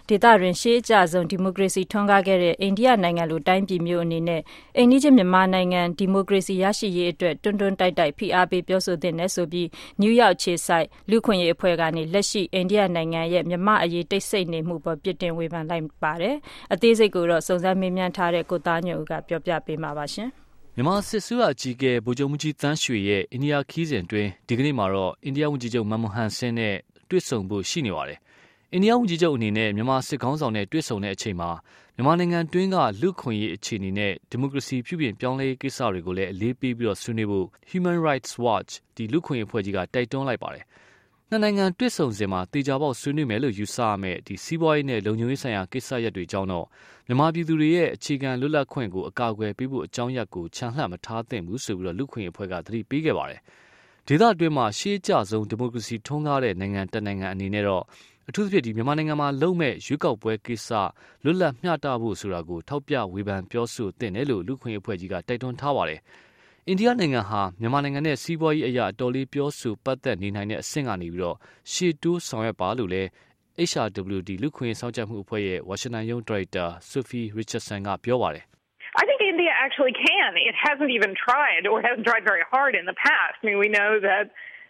ဒေသတွင်ရှေးအကျဆုံးဒီမိုကရေစီထွန်းကားခဲ့တဲ့အိန္ဒိယနိုင်ငံလိုတိုင်းပြည်မျိုးအနေနဲ့အိမ်နီးချင်းမြန်မာနိုင်ငံဒီမိုကရေစီရရှိရေးအတွက်တွန်းတွန်းတိုက်တိုက်ဖိအားပေးပြောဆိုသင့်တယ်ဆိုပြီးနယူးယောက်ခြေစိုက်လူ့အခွင့်အရေးအဖွဲ့ကနေလက်ရှိအိန္ဒိယနိုင်ငံရဲ့မြန်မာအရေးတိတ်ဆိတ်နေမှုပေါ်ပြစ်တင်ဝေဖန်လိုက်ပါတယ်။အသေးစိတ်ကိုတော့စုံစမ်းမေးမြန်းထားတဲ့ကိုသားညွန့်ဦးကပြောပြပေးမှာပါရှင်။မြန်မာစစ်အစိုးရအကြီးအကဲဗိုလ်ချုပ်မှူးကြီးသန်းရွှေရဲ့အိန္ဒိယခီးစဉ်အတွင်းဒီကနေ့မှာတော့အိန္ဒိယဝန်ကြီးချုပ်မန်မိုဟန်ဆင်းနဲ့တွေ့ဆုံဖို့ရှိနေပါတယ်။အိန္ဒိယဝန်ကြီးချုပ်အနေနဲ့မြန်မာစစ်ခေါင်းဆောင်နဲ့တွေ့ဆုံတဲ့အချိန်မှာမြန်မာနိုင်ငံတွင်းကလူ့အခွင့်အရေးအခြေအနေနဲ့ဒီမိုကရေစီပြုပြင်ပြောင်းလဲရေးကိစ္စတွေကိုလည်းအလေးပေးပြီးဆွေးနွေးဖို့ Human Rights Watch ဒီလူ့အခွင့်အရေးအဖွဲ့ကြီးကတိုက်တွန်းလိုက်ပါတယ်။နှစ်နိုင်ငံတွေ့ဆုံစဉ်မှာတေချာပေါက်ဆွေးနွေးမယ်လို့ယူဆရမယ့်ဒီစီးပွားရေးနဲ့လုံခြုံရေးဆိုင်ရာကိစ္စရပ်တွေကြောင့်တော့မြန်မာပြည်သူတွေရဲ့အခြေခံလွတ်လပ်ခွင့်ကိုအကာအကွယ်ပေးဖို့အကြောင်းရပ်ကိုချန်လှပ်မထားသင့်ဘူးဆိုပြီးလူ့အခွင့်အရေးအဖွဲ့ကသတိပေးခဲ့ပါတယ်။ဒေသတွင်းမှာရှေးအကျဆုံးဒီမိုကရေစီထွန်းကားတဲ့နိုင်ငံတစ်နိုင်ငံအနေနဲ့တော့အထူးသဖြင့်ဒီမြန်မာနိုင်ငံမှာလုံမဲ့ရွေးကောက်ပွဲကိစ္စလွတ်လပ်မျှတဖို့ဆိုတာကိုထောက်ပြဝေဖန်ပြောဆိုသင့်တယ်လို့လူ့အခွင့်အရေးအဖွဲ့ကြီးကတိုက်တွန်းထားပါတယ်။အိန္ဒိယနိုင်ငံဟာမြန်မာနိုင်ငံနဲ့စီးပွားရေးအရာအတော်လေးပြောဆိုပတ်သက်နေနိုင်တဲ့အဆင့်ကနေပြီးတော့ရှေ့တိုးဆောင်ရွက်ပါလို့လည်း HRWD လူ့အခွင့်အရေးစောင့်ကြပ်မှုအဖွဲ့ရဲ့ဝါရှင်တန်ရုံးဒါရိုက်တာ Sophie Richardson ကပြောပါတယ် I think India actually can. It hasn't even tried or hasn't tried very hard in the past. I mean, we know that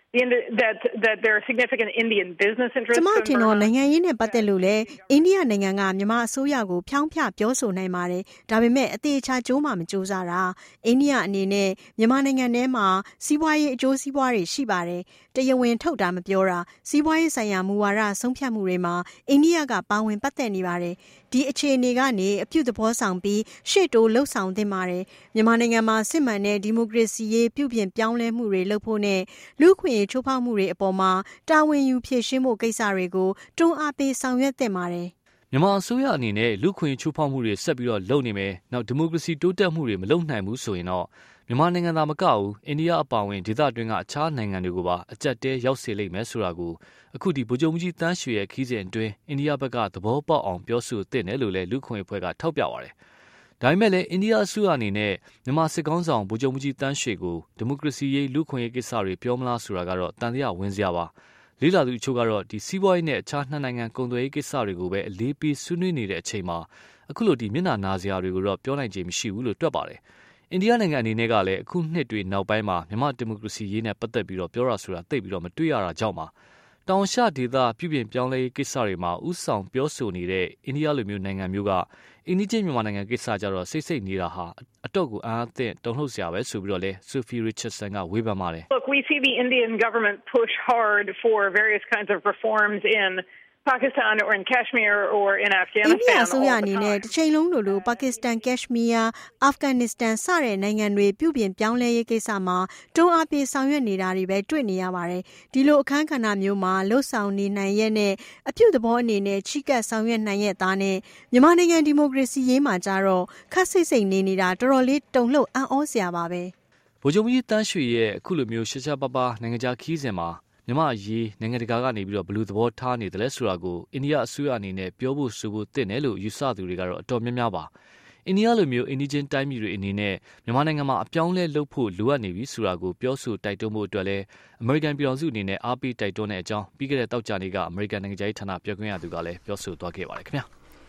there are significant Indian business interests. ကျမထင်တော့နိုင်ငံရေးနဲ့ပတ်သက်လို့လေအိန္ဒိယနိုင်ငံကမြန်မာအစိုးရကိုဖြောင်းဖျပြောဆိုနိုင်ပါတယ်။ဒါပေမဲ့အသေးအချာကြိုးမှမကြိုးစားတာအိန္ဒိယအနေနဲ့မြန်မာနိုင်ငံထဲမှာစီးပွားရေးအကျိုးစီးပွားတွေရှိပါတယ်။တရားဝင်ထုတ်တာမပြောတာစီးပွားရေးဆိုင်ရာမူဝါဒဆုံးဖြတ်မှုတွေမှာအိန္ဒိယကပါဝင်ပတ်သက်နေပါတယ်။ဒီအခြေအနေကနေအပြုသဘောဆောင်ပြီးရှေ့တိုးလှုပ်ဆောင်သင့်ပါတယ်။မြန်မာနိုင်ငံမှာစစ်မှန်တဲ့ဒီမိုကရေစီရေးပြုပြင်ပြောင်းလဲမှုတွေလုပ်ဖို့နဲ့လူ့အခွင့်အရေးချိုးဖောက်မှုတွေအပေါ်မှာတာဝန်ယူဖြေရှင်းဖို့ကိစ္စတွေကိုတွန်းအားပေးဆောင်ရွက်သင့်ပါတယ်။မြန်မာအစိုးရအနေနဲ့လူ့အခွင့်အရေးချိုးဖောက်မှုတွေဆက်ပြီးတော့လုပ်နေမယ်။နောက်ဒီမိုကရေစီတိုးတက်မှုတွေမလုပ်နိုင်ဘူးဆိုရင်တော့မြန်မာနိုင်ငံသားမကဘူးအိန္ဒိယအပါအဝင်ဒေသတွင်းကအခြားနိုင်ငံတွေကိုပါအကြက်တဲရောက်စေလိမ့်မယ်ဆိုတာကိုအခုဒီဗိုလ်ချုပ်မှူးကြီးသန်းရွှေရဲ့ခီးစဉ်အတွင်းအိန္ဒိယဘက်ကသဘောပေါက်အောင်ပြောဆိုသင့်တယ်လို့လည်းလူ့အခွင့်အရေးအဖွဲ့ကထောက်ပြပါတယ်။ဒါပေမဲ့လည်းအိန္ဒိယအစိုးရအနေနဲ့မြန်မာစစ်ကောင်းဆောင်ဗိုလ်ချုပ်မှူးကြီးသန်းရွှေကိုဒီမိုကရေစီရေးလူ့အခွင့်အရေးကိစ္စတွေပြောမလားဆိုတာကတော့တန်တရားဝင်စရာပါ။လေးလာသူအချို့ကတော့ဒီစီးပွားရေးနဲ့အခြားနှစ်နိုင်ငံကုန်သွယ်ရေးကိစ္စတွေကိုပဲအလေးပေးဆွေးနွေးနေတဲ့အချိန်မှာအခုလိုဒီမျက်နှာနာစရာတွေကိုတော့ပြောနိုင်ခြေမရှိဘူးလို့တွက်ပါတယ်။အိန္ဒိယနိုင်ငံအနေနဲ့ကလည်းအခုနှစ်တွေနောက်ပိုင်းမှာမြန်မာဒီမိုကရေစီရေးနဲ့ပတ်သက်ပြီးတော့ပြောရဆိုတာသိပြီးတော့မတွေ့ရတာကြောင့်ပါတောင်ရှဒေသပြုပြင်ပြောင်းလဲရေးကိစ္စတွေမှာဥဆောင်ပြောဆိုနေတဲ့အိန္ဒိယလိုမျိုးနိုင်ငံမျိုးကအိန္ဒိချင်းမြန်မာနိုင်ငံကိစ္စကြတော့စိတ်နေတာဟာအတော့ကိုအားအသင့်တုံ့လှုပ်စရာပဲဆိုပြီးတော့လဲ Sophie Richardson ကဝေဖန်ပါတယ် Look, we see the Indian government push hard for various kinds of reforms in Pakistan or in Kashmir or in Afghanistan. အိန္ဒိယအစိုးရအနေနဲ့တစ်ချိန်လုံးလိုပါကစ္စတန်ကက်ရှ်မီးယားအာဖဂန်နစ္စတန်စတဲ့နိုင်ငံတွေပြုပြင်ပြောင်းလဲရေးကိစ္စမှာတွန်းအားပေးဆောင်ရွက်နေတာတွေပဲတွေ့နေရပါတယ်ဒီလိုအခန်းကဏ္ဍမျိုးမှာလှုပ်ဆောင်နေနိုင်ရဲ့နဲ့အပြုသဘောအနေနဲ့ချိကပ်ဆောင်ရွက်နိုင်ရဲ့သားနဲ့မြန်မာနိုင်ငံဒီမိုကရေစီရေးမှာကြတော့ခက်စိတ်နေတာတော်တော်လေးတုန်လှုပ်အံ့ဩစရာပါပဲဗိုလ်ချုပ်ကြီးတန်းရွှေရဲ့အခုလိုမျိုးရှားရှားပါးပါးနိုင်ငံခြားခီးစဉ်မှာမြန်မာအရေးနိုင်ငံတကာကနေပြီးတော့ဘယ်လိုသဘောထားနေတယ်လဲဆိုတာကိုအိန္ဒိယအစိုးရအနေနဲ့ပြောဖို့ဆိုဖို့တင့်တယ်လို့ယူဆသူတွေကတော့အတော်များများပါအိန္ဒိယလိုမျိုးအိန္ဒိချင်းတိုင်းပြည်တွေအနေနဲ့မြန်မာနိုင်ငံမှာအပြောင်းလဲလုပ်ဖို့လိုအပ်နေပြီဆိုတာကိုပြောဆိုတိုက်တွန်းဖို့အတွက်လဲအမေရိကန်ပြည်ထောင်စုအနေနဲ့အားပေးတိုက်တွန်းတဲ့အကြောင်းပြီးခဲ့တဲ့တောက်ကြနေ့ကအမေရိကန်နိုင်ငံခြားရေးဌာနပြောခွင့်ရသူကလည်းပြောဆိုသွားခဲ့ပါတယ်ခင်ဗျာ